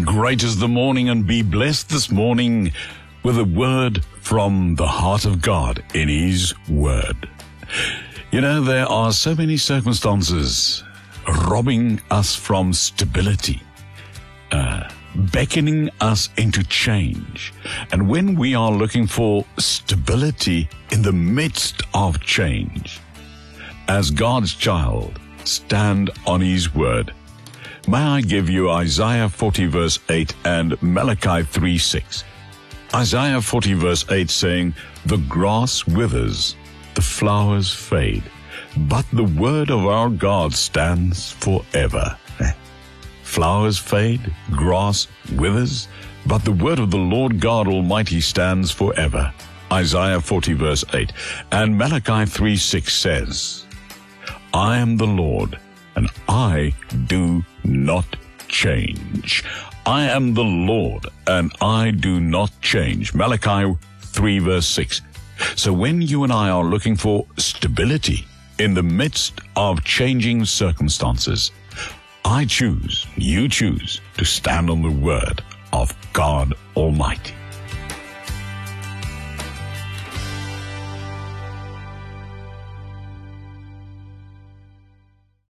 Great is the morning, and be blessed this morning with a word from the heart of God in His Word. You know, there are so many circumstances robbing us from stability, beckoning us into change. And when we are looking for stability in the midst of change, as God's child, stand on His Word. May I give you Isaiah 40 verse 8 and Malachi 3:6. Isaiah 40 verse 8 saying, "The grass withers, the flowers fade, but the word of our God stands forever." Flowers fade, grass withers, but the word of the Lord God Almighty stands forever. Isaiah 40 verse 8. And Malachi 3:6 says, "I am the Lord, and I do not change." I am the Lord, and I do not change. Malachi 3 verse 6. So when you and I are looking for stability in the midst of changing circumstances, you choose to stand on the word of God Almighty.